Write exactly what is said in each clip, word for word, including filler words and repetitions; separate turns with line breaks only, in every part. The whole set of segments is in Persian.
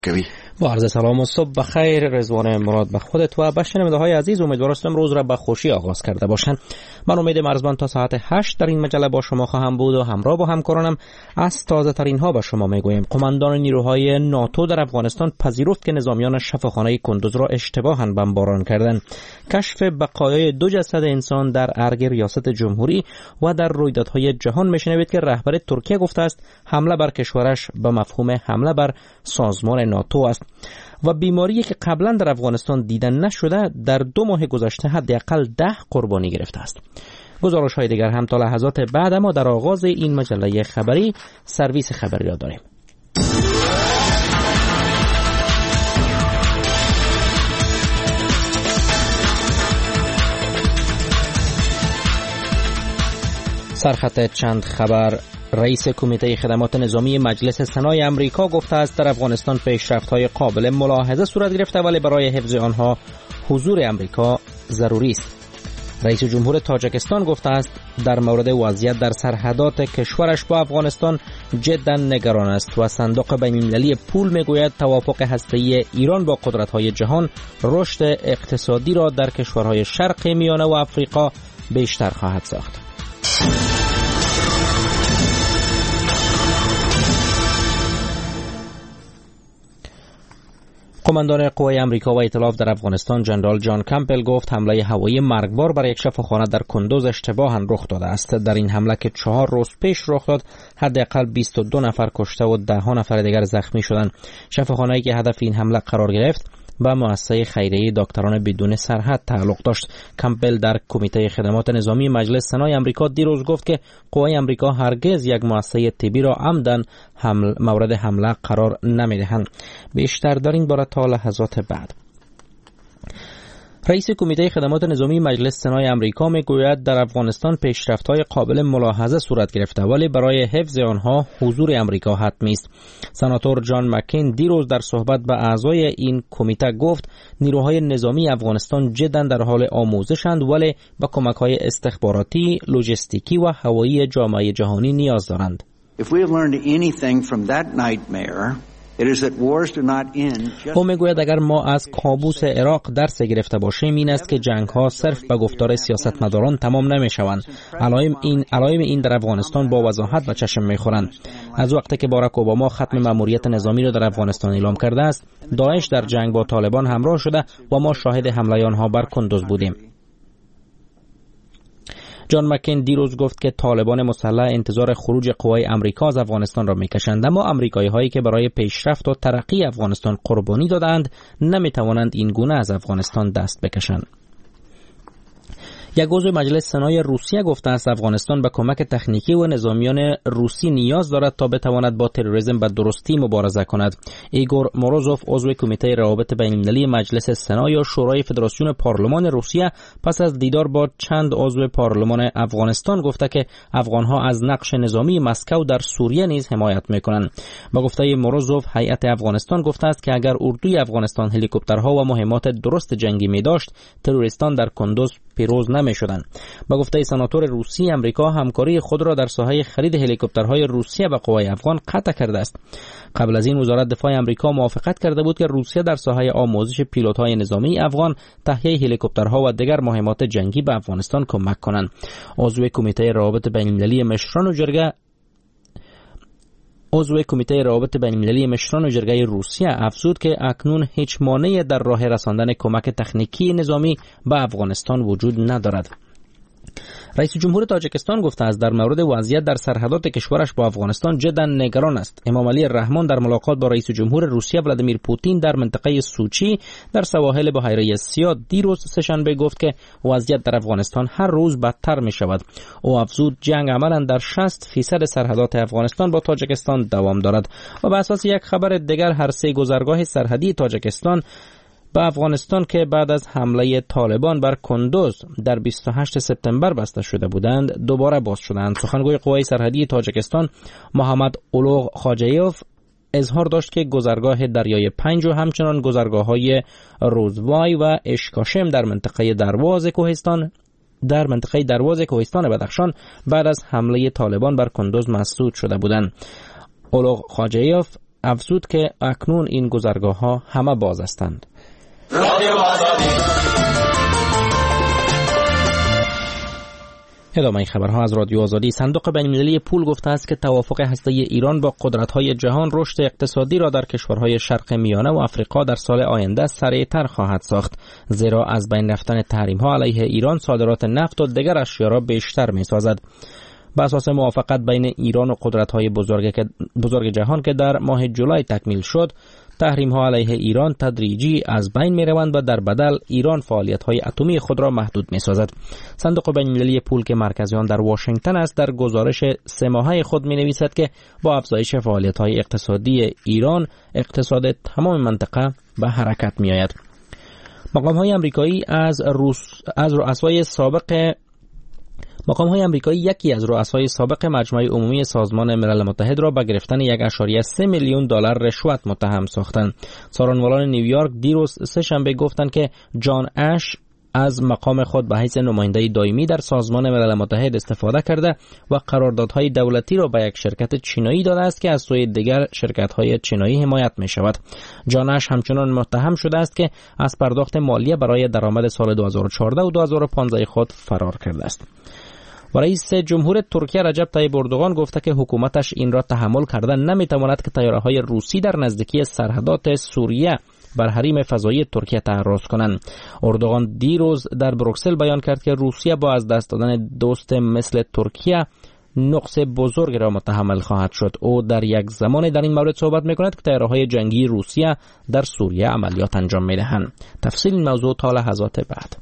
کوي.
با عرض سلام و صبح بخیر. رضوان مراد به خودت و به شنونده‌های عزیز امیدوارم روز را به خوشی آغاز کرده باشند. من امید مرزبان تا ساعت هشت در این مجله با شما خواهم بود و همراه با همکارانم از تازه ترین ها به شما میگویم. قماندان نیروهای ناتو در افغانستان پذیرفت که نظامیان شفاخانه کندوز را اشتباهاً بمباران کردند. کشف بقایای دو جسد انسان در ارگ ریاست جمهوری و در رویدادهای جهان میشنوید که رهبر ترکیه گفته است حمله بر کشورش به مفهوم حمله بر سازمان ناتو است. و بیماری که قبلا در افغانستان دیدن نشده در دو ماه گذشته حداقل ده قربانی گرفته است. گزارش های دیگر هم تا لحظات بعد، اما در آغاز این مجله خبری سرویس خبری را داریم. سرخط چند خبر. رئیس کمیته خدمات نظامی مجلس سنای امریکا گفته است در افغانستان پیشرفت‌های قابل ملاحظه صورت گرفته ولی برای حفظ آنها حضور امریکا ضروری است. رئیس جمهور تاجیکستان گفته است در مورد وضعیت در سرحدات کشورش با افغانستان جدا نگران است و صندوق بین‌المللی پول میگوید توافق هسته‌ای ایران با قدرت‌های جهان رشد اقتصادی را در کشورهای شرق میانه و افریقا بیشتر خواهد ساخت. قماندان قوای امریکا و ائتلاف در افغانستان جنرال جان کمپل گفت حمله هوایی مرگبار بر یک شفاخانه در کندوز اشتباهاً رخ داده است. در این حمله که چهار روز پیش رخ داد حداقل بیست و دو نفر کشته و ده نفر دیگر زخمی شدند. شفاخانه‌ای که هدف این حمله قرار گرفت به مؤسسه خیریه دکتران بدون سرحد تعلق داشت. کمپل در کمیته خدمات نظامی مجلس سنای امریکا دیروز گفت که قوای امریکا هرگز یک مؤسسه طبی را عمدن حمل مورد حمله قرار نمیدهند. بیشتر در این باره تا لحظات بعد. رئیس کمیته خدمات نظامی مجلس سنای امریکا میگوید در افغانستان پیشرفت‌های قابل ملاحظه صورت گرفته ولی برای حفظ آنها حضور امریکا حتمی است. سناتور جان مکین دیروز در صحبت به اعضای این کمیته گفت نیروهای نظامی افغانستان جدا در حال آموزشند ولی به کمک‌های استخباراتی، لوجستیکی و هوایی جامعه جهانی نیاز دارند.
If we have learned anything from that nightmare,
او میگوید اگر ما از کابوس عراق درس گرفته باشیم این است که جنگ ها صرف به گفتار سیاستمداران تمام نمی شوند. علائم این علائم این در افغانستان با وضاحت به چشم میخورند. از وقتی که باراک اوباما ختم مأموریت نظامی را در افغانستان اعلام کرده است داعش در جنگ با طالبان همراه شده و ما شاهد حمله آنها بر کندوز بودیم. جان مکین دیروز گفت که طالبان مسلح انتظار خروج قوای امریکا از افغانستان را میکشند، اما امریکایی هایی که برای پیشرفت و ترقی افغانستان قربانی دادند نمیتوانند این گونه از افغانستان دست بکشند. یک عضو مجلس سنای روسیه گفته است افغانستان به کمک تکنیکی و نظامیان روسی نیاز دارد تا بتواند با تروریسم به درستی مبارزه کند. ایگور موروزوف عضو کمیته روابط بین‌المللی مجلس سنای و شورای فدراسیون پارلمان روسیه پس از دیدار با چند عضو پارلمان افغانستان گفته که افغانها از نقش نظامی مسکو در سوریه نیز حمایت میکنند. با گفته موروزوف هیئت افغانستان گفته است که اگر اردوی افغانستان هلیکوپترها و مهمات درست جنگی می داشت تروریستان در کندوز پیروز نمی شدند. با گفته سناتور روسی امریکا همکاری خود را در ساحه خرید هلیکوپترهای روسیه به قوای افغان قطع کرده است. قبل از این وزارت دفاع امریکا موافقت کرده بود که روسیه در ساحه آموزش پیلوت‌های نظامی افغان تهیه هلیکوپترها و دیگر مهمات جنگی به افغانستان کمک کنند. عضو کمیته روابط بین‌المللی مشران و جرگه عضو کمیته روابط بین‌المللی مشران و جرگه روسیه افزود که اکنون هیچ مانعی در راه رساندن کمک تکنیکی نظامی به افغانستان وجود ندارد. رئیس جمهور تاجیکستان گفته است در مورد وضعیت در سرحدات کشورش با افغانستان جدا نگران است. امام علی رحمان در ملاقات با رئیس جمهور روسیه ولادیمیر پوتین در منطقه سوچی در سواحل بحیره سیاه دیروز سه‌شنبه گفت که وضعیت در افغانستان هر روز بدتر می شود. او افزود جنگ عملاً در شصت فیصد سرحدات افغانستان با تاجیکستان دوام دارد و به اساس یک خبر دیگر هر سه گذرگاه سرحدی تاجیکستان به افغانستان که بعد از حمله طالبان بر کندوز در بیست و هشتم سپتامبر بسته شده بودند دوباره باز شدند. سخنگوی قوای سرحدی تاجیکستان محمد اولوغ خاجیوف اظهار داشت که گذرگاه دریای پنج و همچنان گذرگاه‌های روزوای و اشکاشم در منطقه درواز کوهستان در منطقه درواز کوهستان بدخشان بعد از حمله طالبان بر کندوز مسدود شده بودند. اولوغ خاجیوف افزود که اکنون این گذرگاه ها همه باز هستند. ادامه خبرها از رادیو آزادی. صندوق بین‌المللی پول گفته است که توافق هسته‌ای ایران با قدرت‌های جهان رشد اقتصادی را در کشورهای شرق میانه و آفریقا در سال آینده سریعتر خواهد ساخت، زیرا از بین رفتن تحریم‌ها علیه ایران صادرات نفت و دیگر اشیا را بیشتر می‌سازد. بر اساس موافقت بین ایران و قدرت‌های بزرگ بزرگ جهان که در ماه جولای تکمیل شد، تحریم‌ها علیه ایران تدریجی از بین می‌روند و در بدل ایران فعالیت‌های اتمی خود را محدود می‌سازد. صندوق بین‌المللی پول که مرکز آن در واشنگتن است، در گزارش سه ماهه خود می‌نویسد که با افزایش فعالیت‌های اقتصادی ایران، اقتصاد تمام منطقه به حرکت می‌آید. مقام‌های آمریکایی از روس از رؤسای سابق مقام‌های آمریکایی یکی از رؤسای سابق مجمع عمومی سازمان ملل متحد را به گرفتن یک ممیز سه میلیون دلار رشوت متهم ساختند. سخنرانان نیویورک دیروز سه شنبه گفتند که جان اش از مقام خود به حیث نماینده دائمی در سازمان ملل متحد استفاده کرده و قراردادهای دولتی را به یک شرکت چینایی داده است که از سوی دیگر شرکت‌های چینایی حمایت می‌شود. جان اش همچنان متهم شده است که از پرداخت مالیه برای درآمد سال دو هزار و چهارده و دو هزار و پانزده خود فرار کرده است. و رئیس جمهور ترکیه رجب طیب اردوغان گفته که حکومتش این را تحمل کردن نمیتواند که طیاره‌های روسی در نزدیکی سرحدات سوریه بر حریم فضایی ترکیه تعرض کنند. اردوغان دیروز در بروکسل بیان کرد که روسیه با از دست دادن دوست مثل ترکیه نقص بزرگ را متحمل خواهد شد. او در یک زمان در این مورد صحبت می‌کند که طیاره‌های جنگی روسیه در سوریه عملیات انجام می‌دهند. تفصیل این موضوع تا لحظات بعد.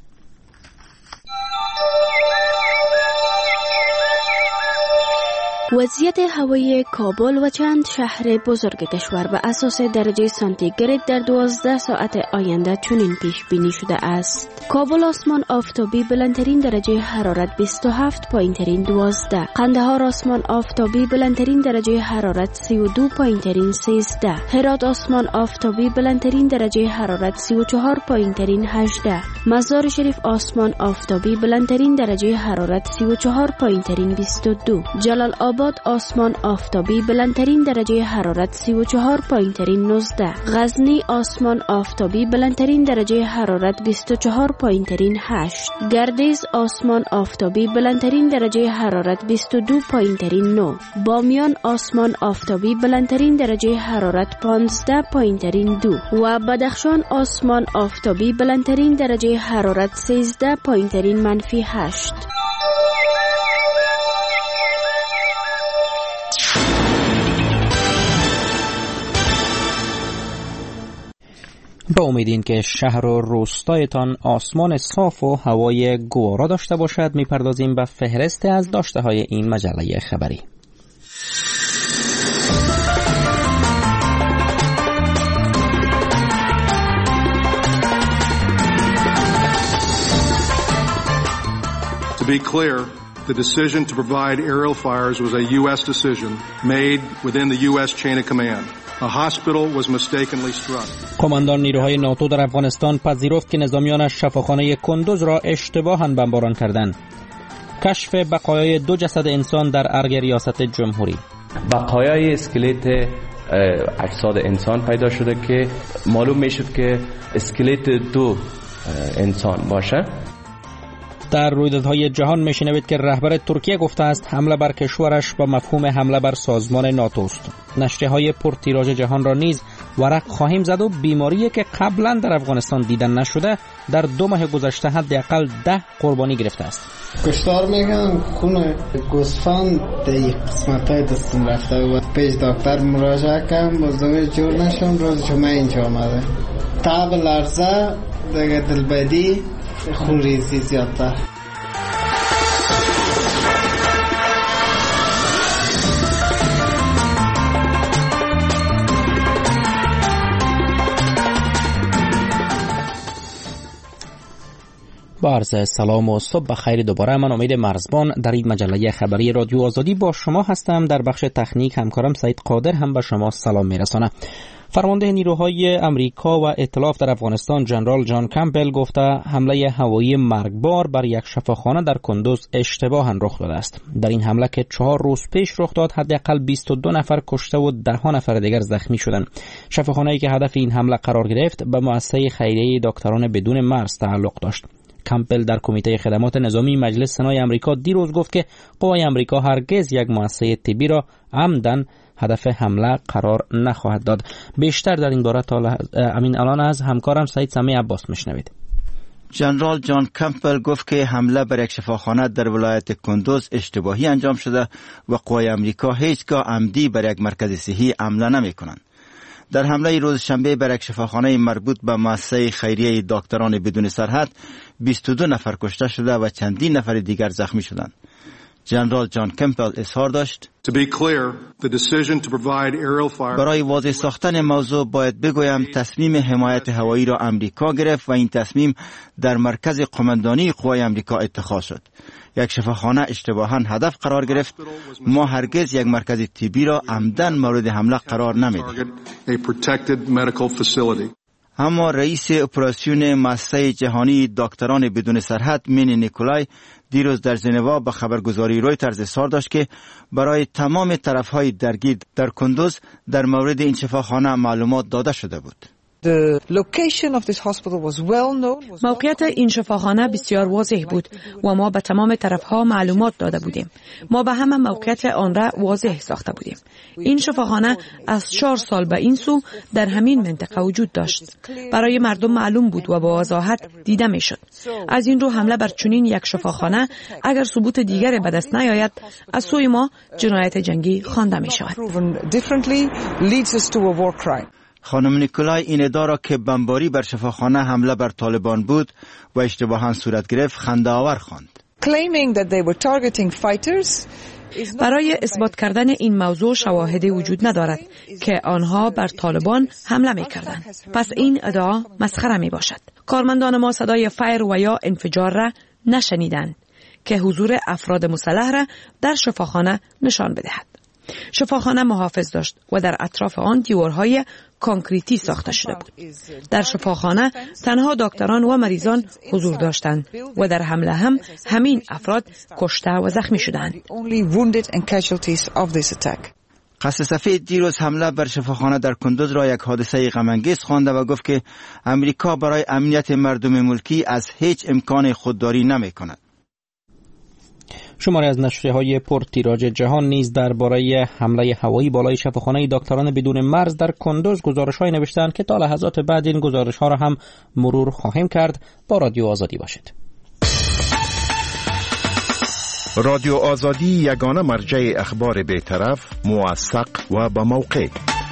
وضعیت هوایی کابل و چند شهر بزرگ کشور به اساس درجه سانتیگراد در دوازده ساعت آینده چنین پیش بینی شده است. کابل آسمان آفتابی بلندترین درجه حرارت بیست و هفت پایینترین دوازده. قندهار آسمان آفتابی بلندترین درجه حرارت سی و دو پایینترین سیزده. هرات آسمان آفتابی بلندترین درجه حرارت سی و چهار پایینترین هجده. مزار شریف آسمان آفتابی بلندترین درجه حرارت سی و چهار پایینترین بیست و دو. جلال آباد آسمان آفتابی بلندترین درجه حرارت سی و چهار پایینترین نوزده. غزنی آسمان آفتابی بلندترین درجه حرارت بیست و چهار پایینترین هشت. گردیز آسمان آفتابی بلندترین درجه حرارت بیست و دو پایینترین نه. بامیان آسمان آفتابی بلندترین درجه حرارت پانزده پایینترین دو و بدخشان آسمان آفتابی بلندترین درجه حرارت سیزده پایینترین منفی هشت.
با امید که شهر و روستایتان آسمان صاف و هوای گوارا داشته باشد، میپردازیم به فهرست از داشته های این مجله خبری.
To be clear, the decision to provide aerial fires was a U S decision made within the U S chain of command. A hospital was mistakenly struck.
کماندان نیروهای ناتو در افغانستان پذیرفت که نظامیانش شفاخانه کندوز را اشتباهاً بمباران کردند. کشف بقایای دو جسد انسان در ارگ ریاست جمهوری.
بقایای اسکلت اجساد انسان پیدا شده که معلوم میشد که اسکلت دو انسان باشه.
در رویدادهای جهان میشنوید که رهبر ترکیه گفته است حمله بر کشورش با مفهوم حمله بر سازمان ناتو است. نشریه‌های پرتیراژ جهان را نیز ورق خواهیم زد و بیماری که قبلا در افغانستان دیدن نشده در دو ماه گذشته حداقل ده قربانی گرفته است.
کشتار میگن خون گوسفند در قسمت‌های دستم رفته و پیش دکتر مراجعه کردم بازم جور نشم. روز جمعه اینجا آمده تاب لرزه دیگه دلبدی خون ریزی زیادتر.
با عرض سلام و صبح بخیر دوباره. من امید مرزبان در این مجله خبری رادیو آزادی با شما هستم. در بخش تکنیک همکارم سعید قادر هم به شما سلام میرسانه. فرمانده نیروهای امریکا و ائتلاف در افغانستان جنرال جان کمپبل گفته حمله هوایی مرگبار بر یک شفاخانه در کندوز اشتباها رخ داده است. در این حمله که چهار روز پیش رخ داد حداقل بیست و دو نفر کشته و ده ها نفر دیگر زخمی شدند. شفاخانه‌ای که هدف این حمله قرار گرفت به مؤسسه خیریه دکتران بدون مرز تعلق داشت. کمپبل در کمیته خدمات نظامی مجلس سنای امریکا دیروز گفت که قوای امریکا هرگز یک مؤسسه طبی را عمدن هدف حمله قرار نخواهد داد. بیشتر در این باره تا امین الان از همکارم سعید سمی عباس میشنوید.
جنرال جان کمپبل گفت که حمله بر یک شفاخانه در ولایت کندوز اشتباهی انجام شده و قوای امریکا هیچگاه عمدی بر یک مرکز صحی حمله نمی کنند. در حمله روز شنبه بر یک شفاخانه مربوط به مؤسسه خیریه دکتران بدون سرحد بیست و دو نفر کشته شده و چندین نفر دیگر زخمی شدند. جنرال جان کمپبل اظهار داشت برای واضح ساختن موضوع باید بگویم تصمیم حمایت هوایی را امریکا گرفت و این تصمیم در مرکز قماندانی قوای امریکا اتخاذ شد. یک شفاخانه اشتباهاً هدف قرار گرفت. ما هرگز یک مرکز طبی را عمدن مورد حمله قرار نمیدیم. اما رئیس اپراسیون مؤسسه جهانی دکتران بدون سرحد مینی نیکولای دیروز در ژنو به خبرگزاری رویترز اظهار داشت که برای تمام طرفهای درگیر در کندوز در مورد این شفاخانه معلومات داده شده بود.
موقعیت این شفاخانه بسیار واضح بود و ما به تمام طرفها معلومات داده بودیم. ما به همه موقعیت آن را واضح ساخته بودیم. این شفاخانه از چهار سال به این سو در همین منطقه وجود داشت. برای مردم معلوم بود و با وضاحت دیده می شد. از این رو حمله بر چنین یک شفاخانه اگر ثبوت دیگر به دست نیاید از سوی ما جنایت جنگی خوانده می شود.
خانم نیکولای این ادعا را که بمباری بر شفاخانه حمله بر طالبان بود و اشتباها صورت گرفت خنده آور خواند.
برای اثبات کردن این موضوع شواهدی وجود ندارد که آنها بر طالبان حمله می کردند. پس این ادعا مسخره می باشد. کارمندان ما صدای فایر و یا انفجار را نشنیدند که حضور افراد مسلح را در شفاخانه نشان بدهد. شفاخانه محافظ داشت و در اطراف آن دیوارهای کانکریتی ساخته شده بود. در شفاخانه تنها دکتران و مریضان حضور داشتند و در حمله هم همین افراد کشته و زخمی شدند.
قصر سفید دیروز حمله بر شفاخانه در کندوز را یک حادثه غم‌انگیز خوانده و گفت که امریکا برای امنیت مردم ملکی از هیچ امکان خودداری نمی کند.
شماری از نشریه‌های پرتیراژ جهان نیز درباره حمله هوایی بالای شفاخانه دکتران بدون مرز در کندوز گزارش‌های نوشتند که تا لحظات بعد این گزارش‌ها را هم مرور خواهیم کرد. با رادیو آزادی باشید.
رادیو آزادی یگانه مرجع اخبار بی‌طرف، موثق و با موقع.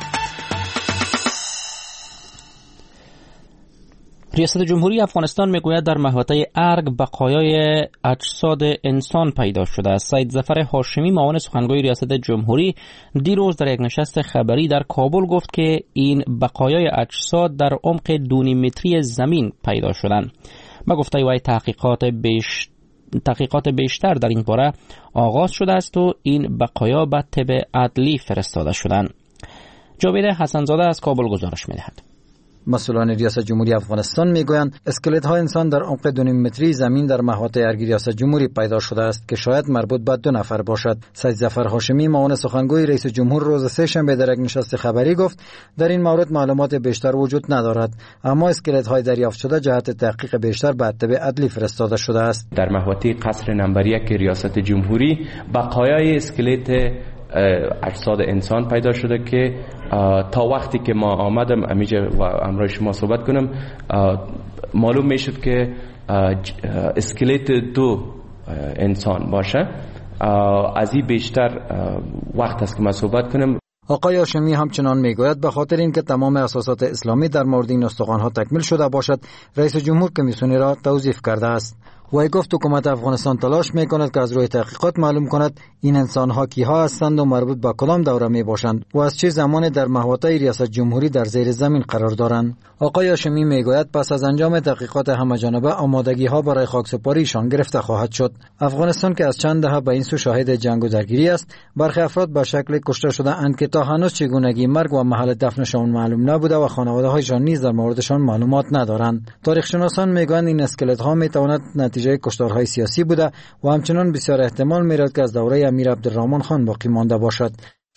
ریاست جمهوری افغانستان میگوید در محوطه ارگ بقایای اجساد انسان پیدا شده است. سید ظفر هاشمی معاون سخنگوی ریاست جمهوری دیروز در یک نشست خبری در کابل گفت که این بقایای اجساد در عمق دو متری زمین پیدا شدند. با گفته وی تحقیقات بیش تحقیقات بیشتر در این باره آغاز شده است و این بقایا به طب عدلی فرستاده شدند. جاوید حسنزاده از کابل گزارش می‌دهد.
مسئولان ریاست جمهوری افغانستان میگویند اسکلت های انسان در عمق دو متری زمین در محوطه ارگ ریاست جمهوری پیدا شده است که شاید مربوط به دو نفر باشد. سید ظفر هاشمی معاون سخنگوی رئیس جمهور روز سه شنبه در یک نشست خبری گفت در این مورد معلومات بیشتر وجود ندارد، اما اسکلت های دریافت شده جهت تحقیق بیشتر به طب عدلی فرستاده شده است.
در محوطه قصر نمبر یک ریاست جمهوری بقایای اسکلت اجساد انسان پیدا شده که تا وقتی که ما آمدم امیجا و امروز شما صحبت کنم معلوم میشد که اسکلت دو انسان باشه. از این بیشتر وقت است که ما صحبت کنم.
آقای هاشمی همچنان میگوید به خاطر اینکه تمام اساسات اسلامی در مورد این استخوان‌ها تکمیل شده باشد رئیس جمهور کمیسیونی را توظیف کرده است. وی گفت حکومت افغانستان تلاش میکند که از روی تحقیقات معلوم کند این انسان‌ها کیها هستند و مربوط به کدام دوره میباشند و از چه زمانی در محوطه ریاست جمهوری در زیر زمین قرار دارند. آقای هاشمی میگوید پس از انجام تحقیقات همه‌جانبه آمادگی‌ها برای خاکسپاریشان گرفته خواهد شد. افغانستان که از چند دهه به این سو شاهد جنگ و درگیری است، برخی افراد به شکل کشته شده اند که تا هنوز چگونگی مرگ و محل دفنشان معلوم نبوده و خانواده‌هایشان نیز در موردشان معلومات ندارند. تاریخ شناسان میگویند این اسکلت‌ها میتواند نتیجه کشتارهای سیاسی بوده و همچنان بسیار احتمال میرد که از دوره امیر عبدالرحمن خان باقی مانده باشد.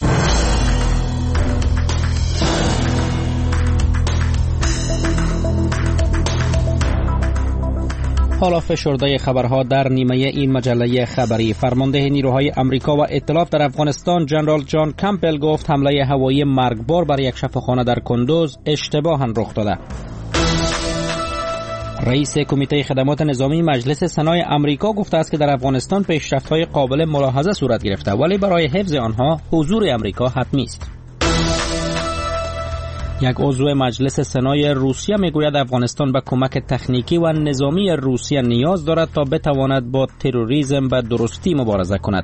حالا فشرده خبرها در نیمه این مجله خبری. فرمانده نیروهای امریکا و ائتلاف در افغانستان جنرال جان کمپل گفت حمله هوایی مرگبار بر یک شفاخانه در کندوز اشتباها رخ داده. رئیس کمیته خدمات نظامی مجلس سنای امریکا گفته است که در افغانستان پیشرفت‌های قابل ملاحظه صورت گرفته ولی برای حفظ آنها حضور امریکا حتمی است. یک عضو مجلس سنای روسیه میگوید افغانستان به کمک تکنیکی و نظامی روسیه نیاز دارد تا بتواند با تروریسم به درستی مبارزه کند.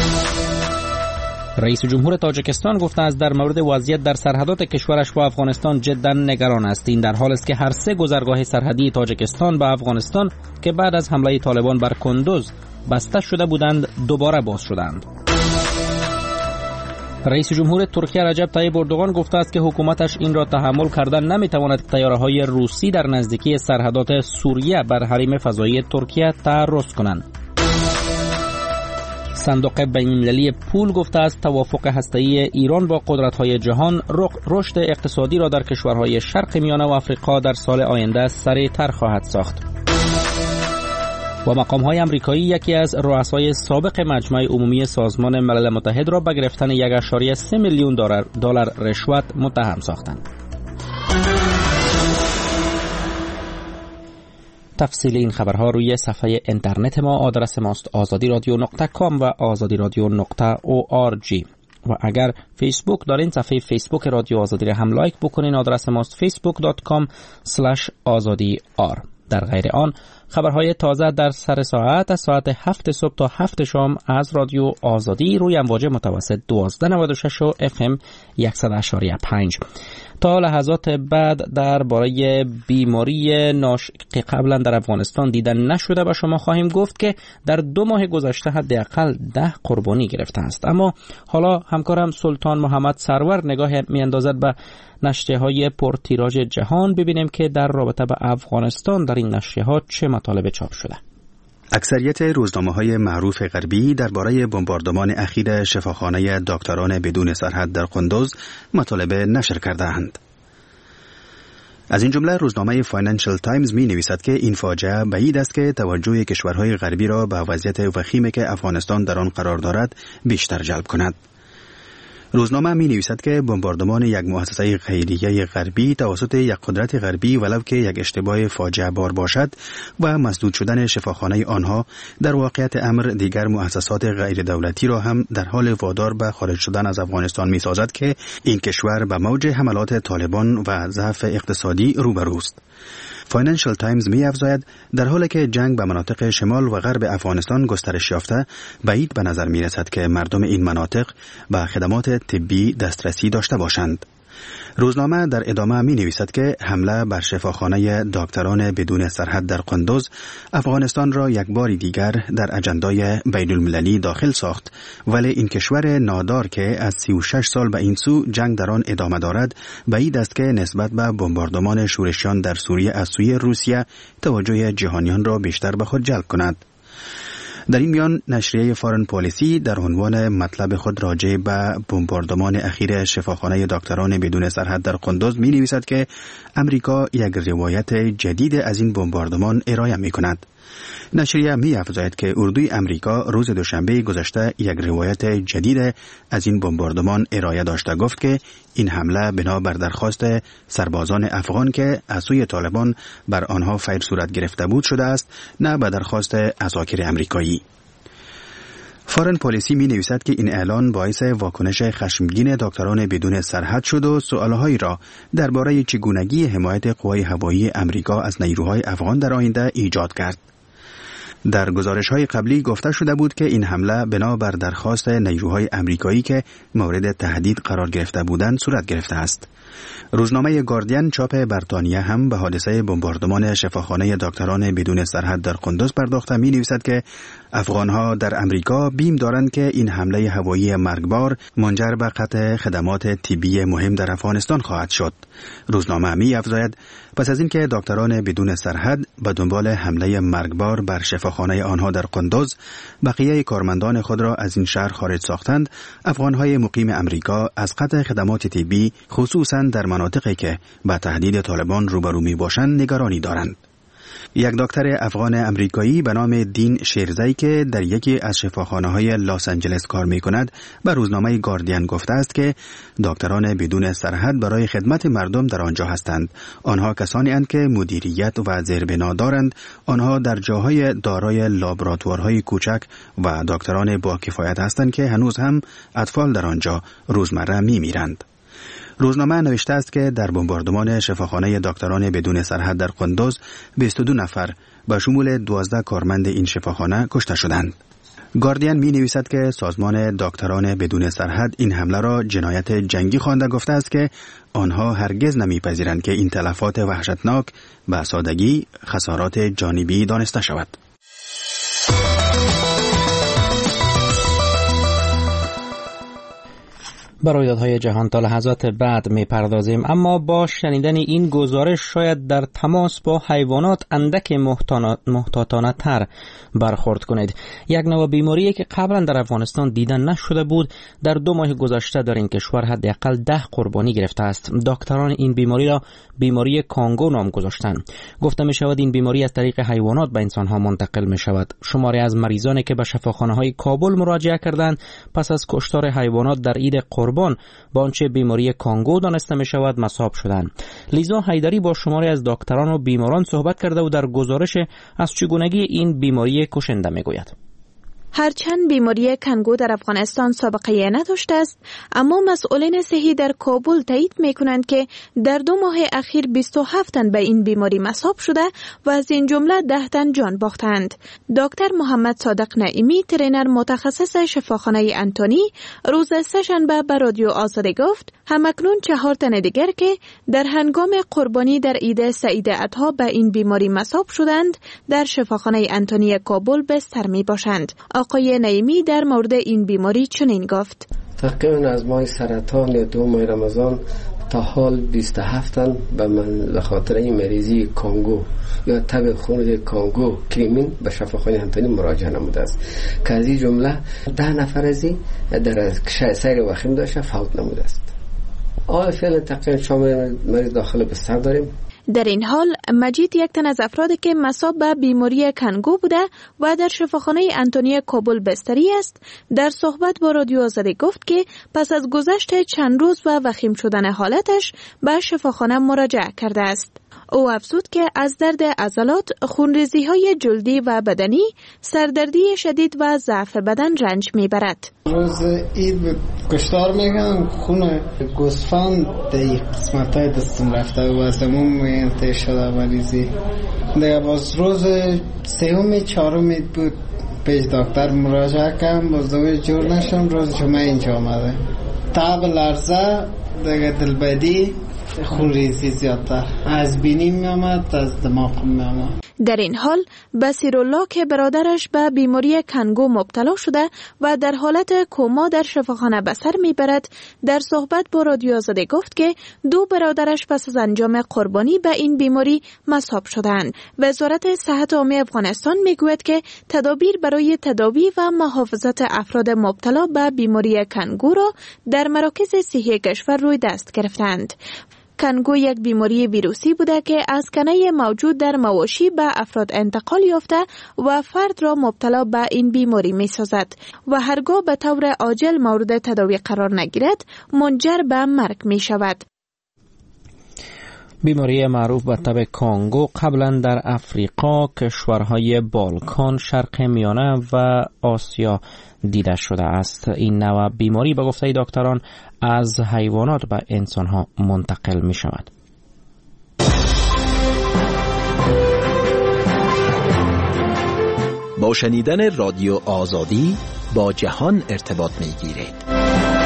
رئیس جمهور تاجیکستان گفته است در مورد وضعیت در سرحدات کشورش با افغانستان جدا نگران است. این در حال است که هر سه گذرگاه سرحدی تاجیکستان به افغانستان که بعد از حمله طالبان بر کندوز بسته شده بودند دوباره باز شدند. رئیس جمهور ترکیه رجب طیب اردوغان گفته است که حکومتش این را تحمل کردن نمیتواند که طیاره‌های روسی در نزدیکی سرحدات سوریه بر حریم فضایی ترکیه تعرض کنند. صندوق بین‌المللی پول گفته است توافق هسته‌ای ایران با قدرت‌های جهان رشد اقتصادی را در کشورهای شرق میانه و آفریقا در سال آینده سریع‌تر خواهد ساخت. و مقام‌های آمریکایی یکی از رؤسای سابق مجمع عمومی سازمان ملل متحد را به گرفتن یک ممیز سه میلیون دلار رشوت متهم ساختند. تفصیل این خبرها روی صفحه اینترنت ما، آدرس ماست آزادی رادیو نقطه کام و آزادی رادیو نقطه او آر جی. و اگر فیسبوک دارین صفحه فیسبوک رادیو آزادی را هم لایک بکنین، آدرس ماست فیسبوک دات کام اسلش آزادی آر. در غیر آن خبرهای تازه در سر ساعت از ساعت هفت صبح تا هفت شام از رادیو آزادی روی امواج متوسط دوازده نود و شش و اف ام صد و اشاری پنج. تا لحظات بعد درباره بیماری ناش که قبلا در افغانستان دیدن نشده به شما خواهیم گفت که در دو ماه گذشته حداقل ده قربانی گرفته است. اما حالا همکارم سلطان محمد سرور نگاه میاندازد به نشریه‌های پرتیراژ جهان، ببینیم که در رابطه با افغانستان در این نشریه‌ها چه مطالب چاپ شده.
اکثریت روزنامه‌های معروف غربی درباره بمباردمان اخیر شفاخانه دکتران بدون سرحد در قندوز مطالب نشر کرده‌اند. از این جمله روزنامه فاینانشل تایمز می نویسد که این فاجعه بعید است که توجه کشورهای غربی را به وضعیت وخیمی که افغانستان در آن قرار دارد بیشتر جلب کند. روزنامه می نویسد که بمباردمان یک مؤسسه خیریه غربی توسط یک قدرت غربی ولو که یک اشتباه فاجعه بار باشد و مسدود شدن شفاخانه آنها در واقعیت امر دیگر مؤسسات غیر دولتی را هم در حال وادار به خارج شدن از افغانستان می سازد که این کشور به موج حملات طالبان و ضعف اقتصادی روبروست. فاینانشل تایمز می افزاید در حالی که جنگ به مناطق شمال و غرب افغانستان گسترش یافته، بعید به نظر می رسد که مردم این مناطق به خدمات طبی دسترسی داشته باشند. روزنامه در ادامه می نویسد که حمله بر شفاخانه دکتران بدون سرحد در قندوز افغانستان را یک بار دیگر در اجندای بین المللی داخل ساخت، ولی این کشور نادار که از سی و شش سال به این سو جنگ در آن ادامه دارد بعید است که نسبت به بمباردمان شورشیان در سوریه از سوی روسیه توجه جهانیان را بیشتر به خود جلب کند. در این میان نشریه فارن پالیسی در عنوان مطلب خود راجع به بمباردمان اخیر شفاخانه دکتران بدون سرحد در قندوز می نویسد که امریکا یک روایت جدید از این بمباردمان ارائه می کند. نشریه می افزاید که اردوی امریکا روز دوشنبه گذشته یک روایت جدید از این بمباردمان ارائه داشته، گفت که این حمله بنا بر درخواست سربازان افغان که از سوی طالبان بر آنها فیر صورت گرفته بود شده است، نه به درخواست عساکر امریکایی. فارن پالیسی می نویسد که این اعلان باعث واکنش خشمگین دکتران بدون سرحد شد و سوالهایی را درباره چگونگی حمایت قوای هوایی امریکا از نیروهای افغان در آینده ایجاد کرد. در گزارش‌های قبلی گفته شده بود که این حمله بنابر درخواست نیروهای امریکایی که مورد تهدید قرار گرفته بودند صورت گرفته است. روزنامه گاردین چاپ بریتانیا هم به حادثه بمباردمان شفاخانه دکتران بدون سرحد در قندوز پرداخته می‌نویسد که افغان‌ها در امریکا بیم دارند که این حمله هوایی مرگبار منجر به قطع خدمات طبی مهم در افغانستان خواهد شد. روزنامه می‌افزاید پس از اینکه دکتران بدون سرحد به دنبال حمله مرگبار بر شفاخانه آنها در قندوز بقیه کارمندان خود را از این شهر خارج ساختند، افغان‌های مقیم امریکا از قطع خدمات طبی خصوصاً در مناطقی که با تهدید طالبان روبرو می‌باشند نگرانی دارند. یک دکتر افغان امریکایی به نام دین شیرزی که در یکی از شفاخانه‌های لس آنجلس کار می‌کند به روزنامه گاردین گفته است که دکتران بدون سرحد برای خدمت مردم در آنجا هستند. آنها کسانی اند که مدیریت و زیربنا دارند. آنها در جاهای دارای لابراتوارهای کوچک و دکتران با کفایت هستند که هنوز هم اطفال در آنجا روزمره می‌میرند. روزنامه نوشته است که در بمباردمان شفاخانه دکتران بدون سرحد در قندوز بیست و دو نفر به شمول دوازده کارمند این شفاخانه کشته شدند. گاردین می نویسد که سازمان دکتران بدون سرحد این حمله را جنایت جنگی خوانده گفته است که آنها هرگز نمی‌پذیرند که این تلفات وحشتناک به سادگی خسارات جانبی دانسته شود.
با رویدادهای جهان تا لحظات بعد می پردازیم، اما با شنیدن این گزارش شاید در تماس با حیوانات اندک محتاطانه تر برخورد کنید. یک نوع بیماری که قبلا در افغانستان دیدن نشده بود در دو ماه گذشته در این کشور حداقل ده قربانی گرفته است. دکتران این بیماری را بیماری کانگو نام گذاشتند. گفته می شود این بیماری از طریق حیوانات به انسان ها منتقل می شود. شماری از مریضانی که به شفاخانه های کابل مراجعه کردند پس از کشتار حیوانات در عید قربان با آنچه بیماری کانگو دانسته می شود مصاب شدند. لیزا حیدری با شماری از دکتران و بیماران صحبت کرده و در گزارش از چگونگی این بیماری کشنده می گوید.
هرچند بیماری کانگو در افغانستان سابقه نداشته است، اما مسئولین صحی در کابل تایید می‌کنند که در دو ماه اخیر بیست و هفت تن به این بیماری مصاب شده و از این جمله ده تن جان باختند. دکتر محمد صادق نعیمی، ترینر متخصص شفاخانه انتونی، روز سه‌شنبه به رادیو آزادی گفت همکنون چهار تن دیگر که در هنگام قربانی در عید سعید اضحی به این بیماری مصاب شدند در شفاخانه انتونی کابل بستر میباشند. آقای نعیمی در مورد این بیماری چنین گفت:
تقریبا از ماه سرطان یا دو ماه رمضان تا حال بیست و هفت تن به من به خاطر این مریضی کانگو یا تب خون کانگو کریمین به شفاخانه انتونی مراجعه نموده است که از این جمله ده نفر از این در سیر وخیم داشته فوت نموده است. آن فعلا تقریبا شامل مریض داخل بستر داریم.
در این حال مجید یک تن از افرادی که مصاب به بیماری کانگو بوده و در شفاخانه انتونی کابل بستری است در صحبت با رادیو آزادی گفت که پس از گذشت چند روز و وخیم شدن حالتش به شفاخانه مراجعه کرده است. او افزود که از درد عضلات، خونریزی های جلدی و بدنی، سردردی شدید و ضعف بدن رنج میبرد.
روز عید کشتار میگم خون گوسفند در قسمت های دستم رفته و از دمون میانته شده مریضی. دیگه باز روز سیومی چهارمی بود پیش دکتر مراجعه کردم، باز دوی جور نشم. روز جمعه اینجا آمده تاب لرزه، دیگه دلبدی، خونریزی زیادتر از بینی می آمد، از دماغ می آمد.
در این حال بصیرالله که برادرش به بیماری کانگو مبتلا شده و در حالت کما در شفاخانه به سر میبرد در صحبت با رادیو آزادی گفت که دو برادرش پس از انجام قربانی به این بیماری مصاب شدند. وزارت صحت عامه افغانستان میگوید که تدابیر برای تداوی و محافظت افراد مبتلا به بیماری کانگو را در مراکز صحی کشور روی دست گرفتند. کانگو یک بیماری ویروسی بوده که از کنه موجود در مواشی به افراد انتقال یافته و فرد را مبتلا به این بیماری می سازد و هرگاه به طور عاجل مورد تداوی قرار نگیرد منجر به مرگ می شود.
بیماری معروف به تب کانگو قبلا در افریقا، کشورهای بالکان، شرق میانه و آسیا دیده شده است. این نوع بیماری به گفته دکتران از حیوانات به انسانها منتقل می شود.
با
با شنیدن رادیو آزادی با جهان ارتباط می گیرید.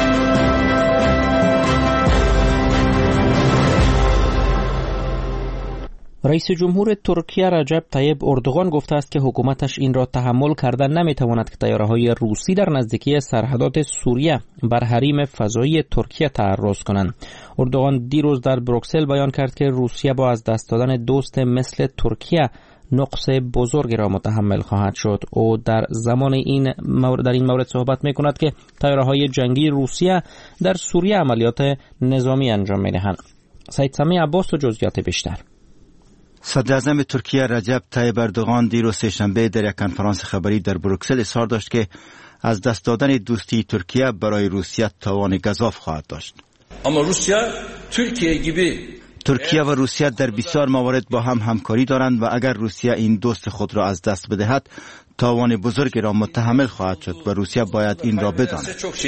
رئیس جمهور ترکیه رجب طیب اردوغان گفته است که حکومتش این را تحمل کردن نمیتواند که طیاره‌های روسی در نزدیکی سرحدات سوریه بر حریم فضایی ترکیه تعرض کنند. اردوغان دیروز در بروکسل بیان کرد که روسیه با از دست دادن دوست مثل ترکیه نقص بزرگی را متحمل خواهد شد. او در زمان این مورد در این مورد صحبت می‌کند که طیاره‌های جنگی روسیه در سوریه عملیات نظامی انجام می‌دهند. سید سمی عباس و جزئیات بیشتر.
صدر اعظم ترکیه رجب طیب اردوغان دیروز سه‌شنبه در یک کنفرانس خبری در بروکسل اظهار داشت که از دست دادن دوستی ترکیه برای روسیه تاوان گزاف خواهد داشت.
اما روسیه ترکیه گیبی
ترکیه و روسیه در بسیار موارد با هم همکاری دارند و اگر روسیه این دوست خود را از دست بدهد تاوان بزرگی را متحمل خواهد شد و روسیه باید این را بداند.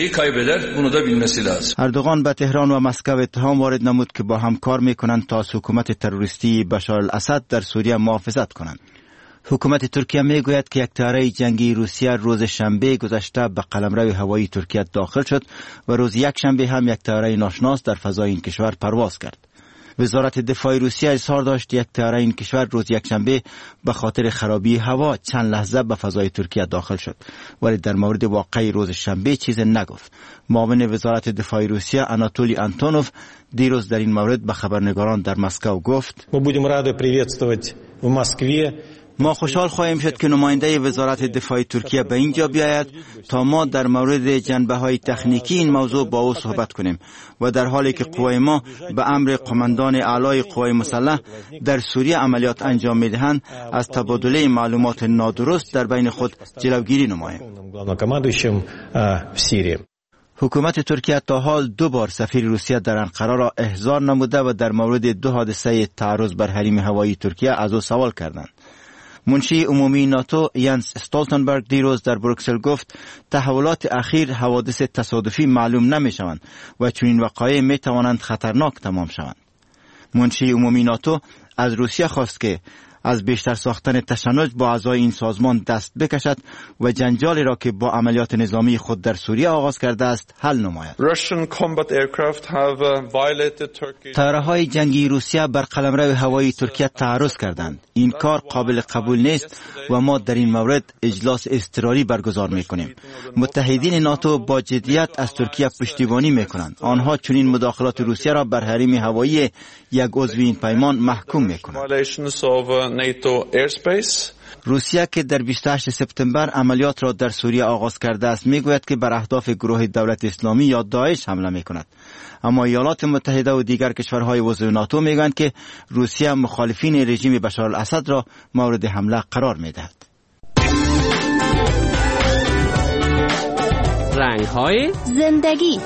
اردوغان به تهران و مسکو اتهام وارد نمود که با هم کار میکنند تا از حکومت تروریستی بشار الاسد در سوریه محافظت کنند. حکومت ترکیه میگوید که یک طیاره جنگی روسیه روز شنبه گذشته به قلمرو هوایی ترکیه داخل شد و روز یک شنبه هم یک طیاره ناشناس در فضای این کشور پرواز کرد. وزارت دفاع روسیه اظهار داشت یک طیاره این کشور روز یکشنبه به خاطر خرابی هوا چند لحظه به فضای ترکیه داخل شد، ولی در مورد واقعی روز شنبه چیزی نگفت. معاون وزارت دفاع روسیه آناتولی آنتونوف دیروز در این مورد به خبرنگاران در مسکو گفت: ما خوشحال خواهیم شد که نماینده وزارت دفاع ترکیه به اینجا بیاید تا ما در مورد جنبه‌های تکنیکی این موضوع با او صحبت کنیم و در حالی که قوای ما به امر قماندان اعلای قوای مسلح در سوریه عملیات انجام می‌دهند از تبادله معلومات نادرست در بین خود جلوگیری نماییم. حکومت ترکیه تا حال دو بار سفیر روسیه در انقره را احضار نموده و در مورد دو حادثه تعرض بر حریم هوایی ترکیه از او سوال کردند. منشی عمومی ناتو ینس استولتنبرگ دیروز در بروکسل گفت تحولات اخیر حوادث تصادفی معلوم نمی شوند و چنین وقایع می توانند خطرناک تمام شوند. منشی عمومی ناتو از روسیه خواست که از بیشتر ساختن تشنج با اعضای این سازمان دست بکشد و جنجالی را که با عملیات نظامی خود در سوریه آغاز کرده است حل نماید. طیاره‌های جنگی روسیه بر قلمرو هوایی ترکیه تعرض کردند. این کار قابل قبول نیست و ما در این مورد اجلاس اضطراری برگزار می‌کنیم. متحدین ناتو با جدیت از ترکیه پشتیبانی می‌کنند. آنها چنین مداخلات روسیه را بر حریم هوایی یک عضو این پیمان محکوم می‌کنند. روسیه که در بیست و هشتم سپتامبر عملیات را در سوریه آغاز کرده است میگوید که بر اهداف گروه دولت اسلامی یا داعش حمله میکند، اما ایالات متحده و دیگر کشورهای عضو ناتو میگویند که روسیه مخالفین رژیم بشار الاسد را مورد حمله قرار میدهد.
رنگ‌های
زندگی.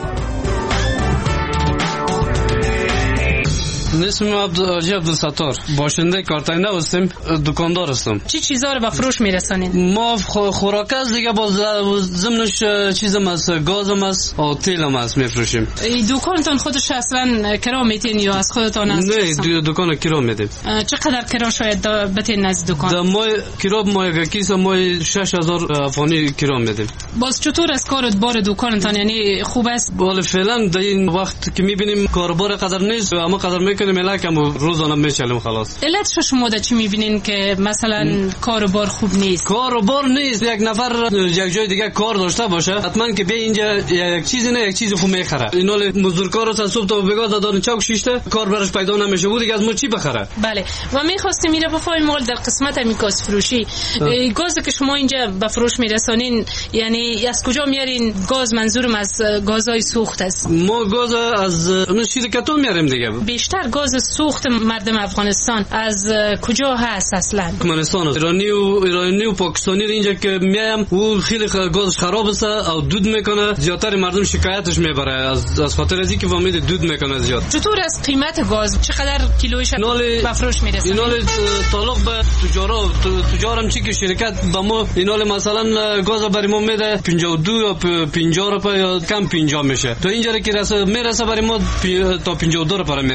اسمم عبدالحاجی عبدالستار، باشنده کارتاینده هستم، دکاندار هستم.
چی چیزا رو به فروش میرسانید؟
ما خوراک از دیگه باز ضمنش چیزم است، گازم است و تیلم است میفروشیم.
این دکانتون خودش اصلا کرا میتین یا از خودتون است؟
نه، دکان کرا میدیم.
چقدر کرا شاید بتین از دکان؟
در ماه کرا ما کیسه ما شش هزار افغانی کرا میدیم.
باز چطور از کارت بار دکانتون یعنی خوب است؟
ولی فعلا در این وقت که میبینیم کاربار قدر نیست، اما قدر میکنیم ملاکم روزانه میچلیم خلاص.
علتش شما در چی میبینین که مثلا کاربار خوب نیست؟
کاربار نیست، یک نفر یک جای دیگه کار داشته باشه حتما که به اینجا یک چیزی نه یک چیزی خوب میخره. اینال مزدورکار از صبح تا بگاه دادن چاک شیشته کار برش پیدا نمیشه بود دیگه از ما چی بخره.
بله و میخواستیم میره بفهمیم در قسمت میکاس فروشی گازی که شما اینجا به فروش میرسانین یعنی از کجا میارین گاز؟ منظورم از گازهای سوخت است.
ما گاز از اون شرکت‌ها میاریم دیگه.
بیشتر گاز سوخت مردم افغانستان از کجا هست اصلا؟
افغانستان ایرانی و ایرانی و پاکستانی اینجا که میایم او خیلی گازش خراب است او دود میکنه، زیاتر مردم شکایتش میبره از از خاطر از اینکه فهمید دود میکنه زیاد.
چطور از قیمت گاز چقدر کیلویش به فروش میرسه؟
اینال تعلق به تجارا تجارم چی که شرکت به ما اینال مثلا گاز برای ما میده پنجاه و دو یا پنجاه روپیه یا کم پنجاه میشه، تو اینجا که رسه میرسه برای ما تا پنجاه و دو روپیه میرسه.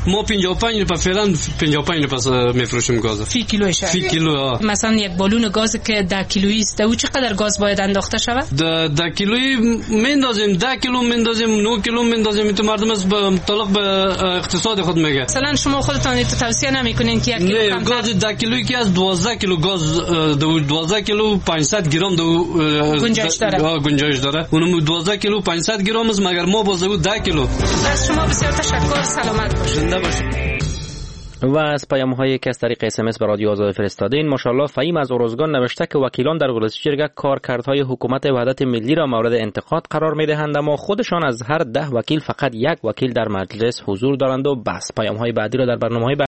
ما پنجاه و پنج روپیه فعلا پنجاه و پنج روپیه میفروشیم گاز
فی کیلوش.
فی کیلو.
مثلا یک بالون گاز که ده کیلویی است، او چقدر گاز باید انداخته شود؟
ده ده کیلویی میندازیم، ده کیلو میندازیم، نه کیلو میندازیم. تو مردم از مطابق به اقتصاد خود میگه.
مثلا شما خودتان توصیه نمیکنین که یک کیلو
کمتر؟ گاز ده کیلویی که از دوازده کیلو گاز دوازده کیلو پانصد گرم دو
گنجایش داره.
گنجایش داره. اونم دوازده کیلو پانصد گرم است، مگر ما باز او ده کیلو.
از شما بسیار تشکر. سلامت باشید.
زنده باشید.
و از پیام‌هایی که از طریق اس ام اس به رادیو آزادی فرستادین، ماشاءالله فهیم از اورزگان نوشته که وکیلان در ولایت جرگه کارکردهای حکومت وحدت ملی را مورد انتقاد قرار می‌دهند، اما خودشان از هر ده وکیل فقط یک وکیل در مجلس حضور دارند و بس. پیام‌های بعدی را در برنامه‌های